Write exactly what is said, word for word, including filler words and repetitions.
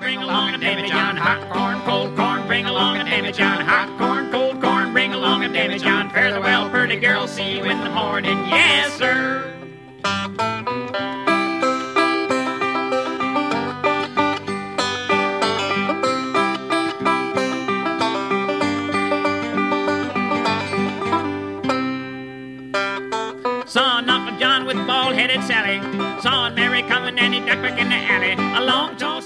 bring along a Davy John. Hot corn, cold corn, bring along a Davy John. Hot corn, cold corn, bring along a Davy John. Fare thee well, pretty girl, see you in the morning. Yes, sir. Saw Uncle John with bald-headed Sally. Saw Mary coming and he ducked back in the alley. A long tall